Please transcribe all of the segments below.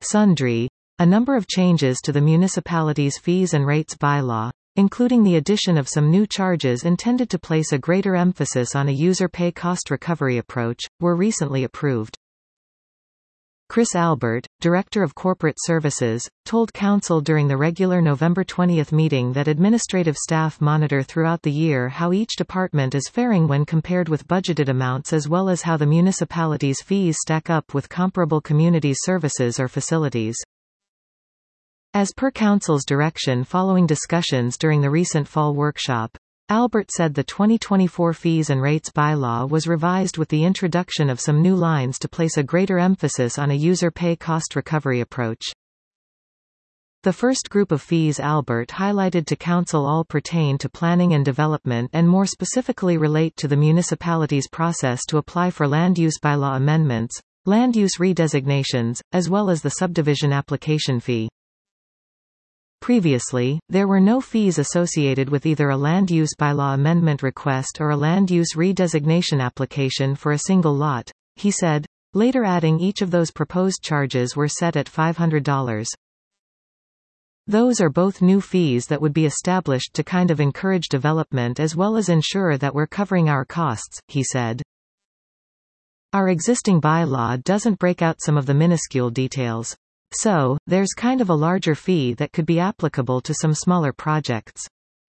sundry, a number of changes to the municipality's fees and rates bylaw, including the addition of some new charges intended to place a greater emphasis on a user pay cost recovery approach, were recently approved. Chris Albert, Director of Corporate Services, told Council during the regular November 20 meeting that administrative staff monitor throughout the year how each department is faring when compared with budgeted amounts, as well as how the municipality's fees stack up with comparable communities' services or facilities. As per Council's direction following discussions during the recent fall workshop, Albert said the 2024 Fees and Rates bylaw was revised with the introduction of some new lines to place a greater emphasis on a user pay cost recovery approach. The first group of fees Albert highlighted to Council all pertain to planning and development and more specifically relate to the municipality's process to apply for land use bylaw amendments, land use redesignations, as well as the subdivision application fee. Previously, there were no fees associated with either a land use bylaw amendment request or a land use redesignation application for a single lot, he said, later adding each of those proposed charges were set at $500. Those are both new fees that would be established to kind of encourage development as well as ensure that we're covering our costs, he said. Our existing bylaw doesn't break out some of the minuscule details. So, there's kind of a larger fee that could be applicable to some smaller projects.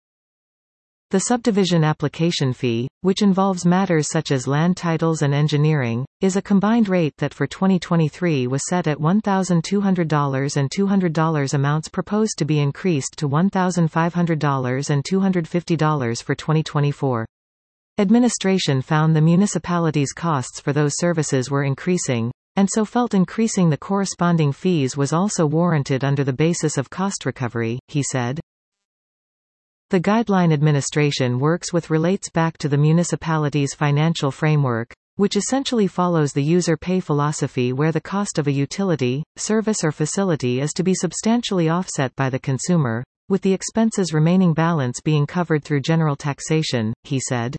The subdivision application fee, which involves matters such as land titles and engineering, is a combined rate that for 2023 was set at $1,200 and $200. Amounts proposed to be increased to $1,500 and $250 for 2024. Administration found the municipality's costs for those services were increasing, and so felt increasing the corresponding fees was also warranted under the basis of cost recovery, he said. The guideline administration works with relates back to the municipality's financial framework, which essentially follows the user pay philosophy where the cost of a utility, service or facility is to be substantially offset by the consumer, with the expenses remaining balance being covered through general taxation, he said.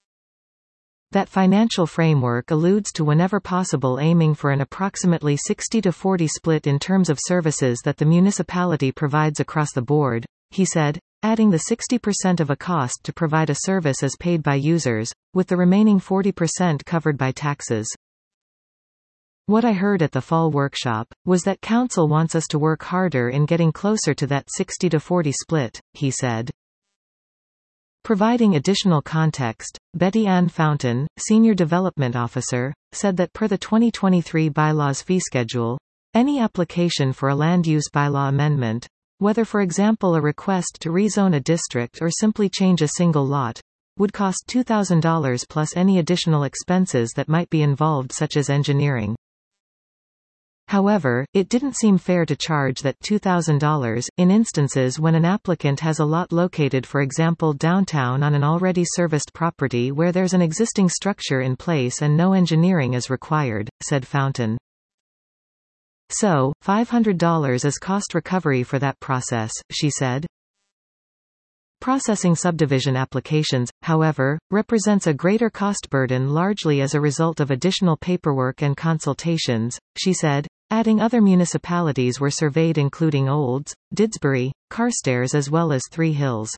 That financial framework alludes to whenever possible aiming for an approximately 60-40 split in terms of services that the municipality provides across the board, he said, adding the 60% of a cost to provide a service as paid by users, with the remaining 40% covered by taxes. What I heard at the fall workshop was that Council wants us to work harder in getting closer to that 60-40 split, he said. Providing additional context, Betty Ann Fountain, Senior Development Officer, said that per the 2023 bylaws fee schedule, any application for a land use bylaw amendment, whether for example a request to rezone a district or simply change a single lot, would cost $2,000 plus any additional expenses that might be involved such as engineering. However, it didn't seem fair to charge that $2,000 in instances when an applicant has a lot located for example downtown on an already serviced property where there's an existing structure in place and no engineering is required, said Fountain. So, $500 is cost recovery for that process, she said. Processing subdivision applications, however, represents a greater cost burden largely as a result of additional paperwork and consultations, she said, adding other municipalities were surveyed including Olds, Didsbury, Carstairs as well as Three Hills.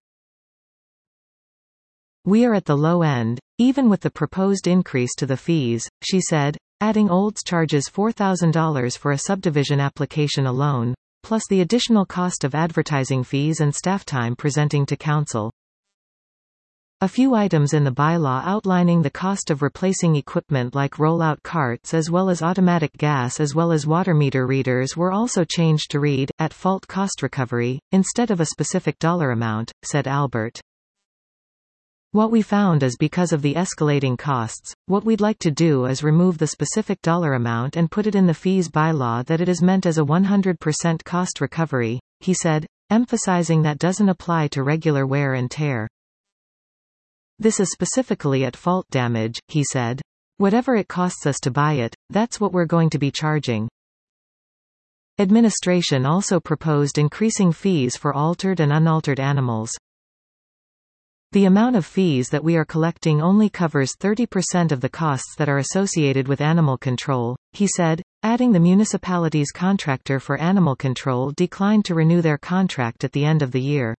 We are at the low end, even with the proposed increase to the fees, she said, adding Olds charges $4,000 for a subdivision application alone, plus the additional cost of advertising fees and staff time presenting to Council. A few items in the bylaw outlining the cost of replacing equipment like rollout carts as well as automatic gas as well as water meter readers were also changed to read, at fault cost recovery, instead of a specific dollar amount, said Albert. What we found is because of the escalating costs, what we'd like to do is remove the specific dollar amount and put it in the fees bylaw that it is meant as a 100% cost recovery, he said, emphasizing that doesn't apply to regular wear and tear. This is specifically at fault damage, he said. Whatever it costs us to buy it, that's what we're going to be charging. Administration also proposed increasing fees for altered and unaltered animals. The amount of fees that we are collecting only covers 30% of the costs that are associated with animal control, he said, adding the municipality's contractor for animal control declined to renew their contract at the end of the year.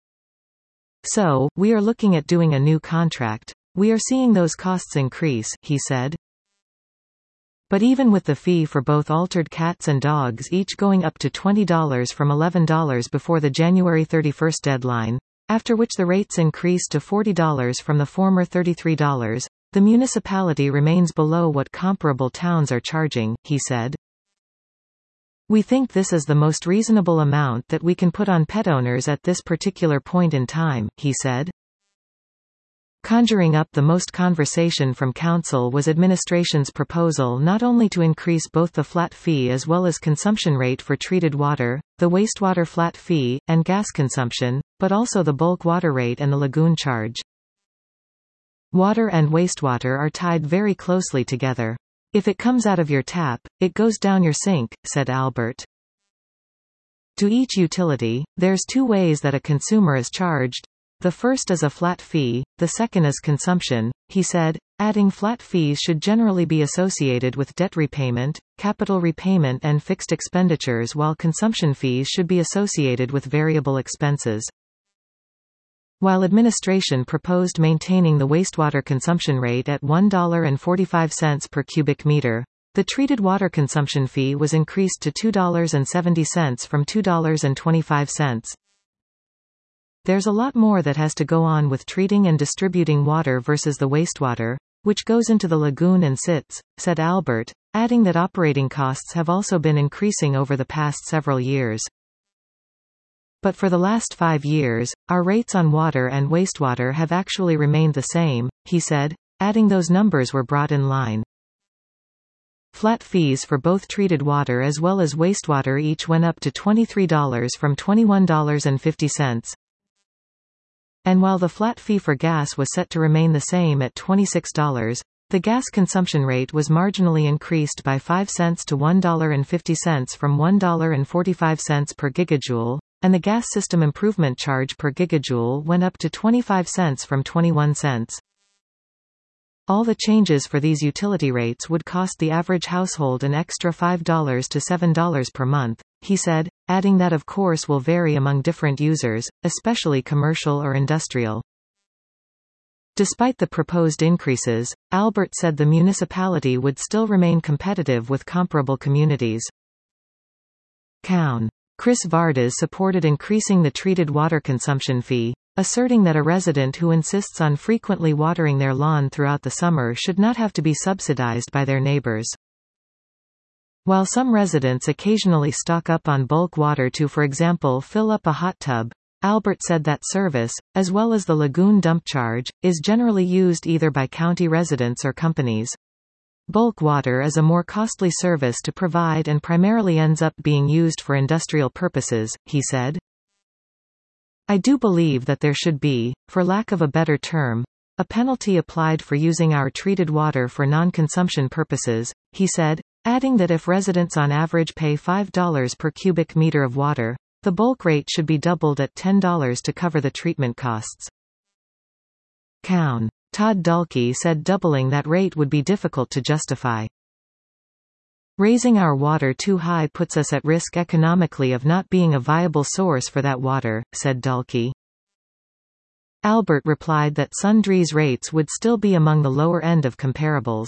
So, we are looking at doing a new contract. We are seeing those costs increase, he said. But even with the fee for both altered cats and dogs each going up to $20 from $11 before the January 31 deadline, after which the rates increased to $40 from the former $33, the municipality remains below what comparable towns are charging, he said. We think this is the most reasonable amount that we can put on pet owners at this particular point in time, he said. Conjuring up the most conversation from Council was administration's proposal not only to increase both the flat fee as well as consumption rate for treated water, the wastewater flat fee, and gas consumption, but also the bulk water rate and the lagoon charge. Water and wastewater are tied very closely together. If it comes out of your tap, it goes down your sink, said Albert. To each utility, there's two ways that a consumer is charged. The first is a flat fee, the second is consumption, he said, adding flat fees should generally be associated with debt repayment, capital repayment and fixed expenditures, while consumption fees should be associated with variable expenses. While administration proposed maintaining the wastewater consumption rate at $1.45 per cubic meter, the treated water consumption fee was increased to $2.70 from $2.25. There's a lot more that has to go on with treating and distributing water versus the wastewater, which goes into the lagoon and sits, said Albert, adding that operating costs have also been increasing over the past several years. But for the last 5 years, our rates on water and wastewater have actually remained the same, he said, adding those numbers were brought in line. Flat fees for both treated water as well as wastewater each went up to $23 from $21.50. And while the flat fee for gas was set to remain the same at $26, the gas consumption rate was marginally increased by 5 cents to $1.50 from $1.45 per gigajoule, and the gas system improvement charge per gigajoule went up to 25 cents from 21 cents. All the changes for these utility rates would cost the average household an extra $5 to $7 per month, he said, adding that of course will vary among different users, especially commercial or industrial. Despite the proposed increases, Albert said the municipality would still remain competitive with comparable communities. Count. Chris Vardas supported increasing the treated water consumption fee, asserting that a resident who insists on frequently watering their lawn throughout the summer should not have to be subsidized by their neighbors. While some residents occasionally stock up on bulk water to, for example, fill up a hot tub, Albert said that service, as well as the lagoon dump charge, is generally used either by county residents or companies. Bulk water is a more costly service to provide and primarily ends up being used for industrial purposes, he said. I do believe that there should be, for lack of a better term, a penalty applied for using our treated water for non-consumption purposes, he said, adding that if residents on average pay $5 per cubic meter of water, the bulk rate should be doubled at $10 to cover the treatment costs. Count. Todd Dahlke said doubling that rate would be difficult to justify. Raising our water too high puts us at risk economically of not being a viable source for that water, said Dahlke. Albert replied that Sundry's rates would still be among the lower end of comparables.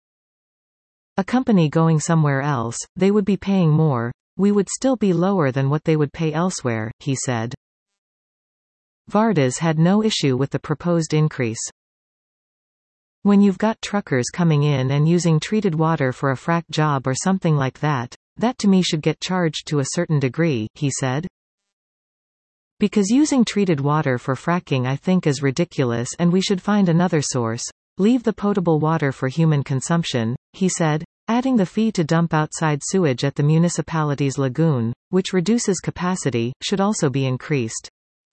A company going somewhere else, they would be paying more, we would still be lower than what they would pay elsewhere, he said. Vardas had no issue with the proposed increase. When you've got truckers coming in and using treated water for a frack job or something like that, that to me should get charged to a certain degree, he said. Because using treated water for fracking I think is ridiculous and we should find another source. Leave the potable water for human consumption, he said, adding the fee to dump outside sewage at the municipality's lagoon, which reduces capacity, should also be increased.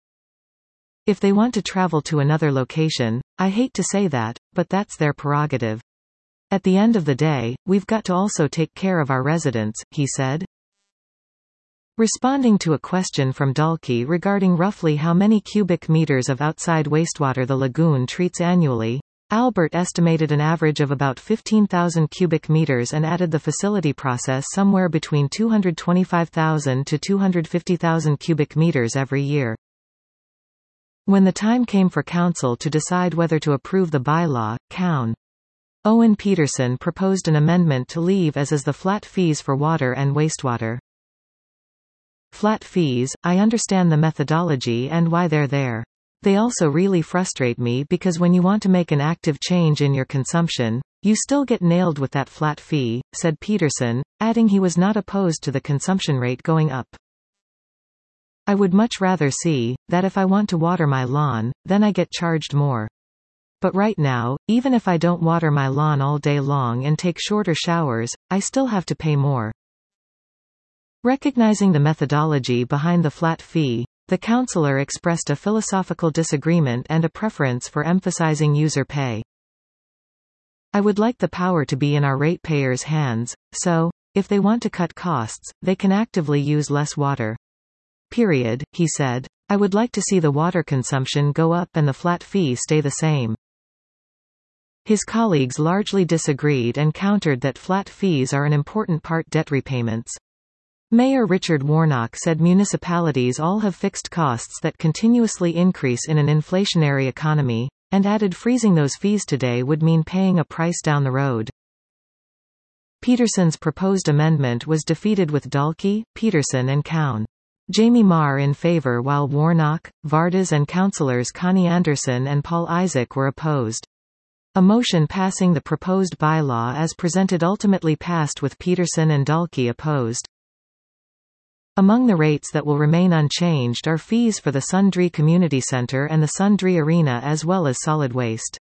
If they want to travel to another location, I hate to say that, but that's their prerogative. At the end of the day, we've got to also take care of our residents, he said. Responding to a question from Dahlke regarding roughly how many cubic meters of outside wastewater the lagoon treats annually, Albert estimated an average of about 15,000 cubic meters and added the facility process somewhere between 225,000 to 250,000 cubic meters every year. When the time came for Council to decide whether to approve the bylaw, Coun. Owen Peterson proposed an amendment to leave as is the flat fees for water and wastewater. Flat fees, I understand the methodology and why they're there. They also really frustrate me because when you want to make an active change in your consumption, you still get nailed with that flat fee, said Peterson, adding he was not opposed to the consumption rate going up. I would much rather see that if I want to water my lawn, then I get charged more. But right now, even if I don't water my lawn all day long and take shorter showers, I still have to pay more. Recognizing the methodology behind the flat fee, the councillor expressed a philosophical disagreement and a preference for emphasizing user pay. I would like the power to be in our ratepayers' hands, so, if they want to cut costs, they can actively use less water. Period, he said. I would like to see the water consumption go up and the flat fee stay the same. His colleagues largely disagreed and countered that flat fees are an important part debt repayments. Mayor Richard Warnock said municipalities all have fixed costs that continuously increase in an inflationary economy, and added freezing those fees today would mean paying a price down the road. Peterson's proposed amendment was defeated with Dalkey, Peterson and Coun. Jamie Marr in favor while Warnock, Vardas and councillors Connie Anderson and Paul Isaac were opposed. A motion passing the proposed bylaw as presented ultimately passed with Peterson and Dalkey opposed. Among the rates that will remain unchanged are fees for the Sundre Community Centre and the Sundre Arena as well as solid waste.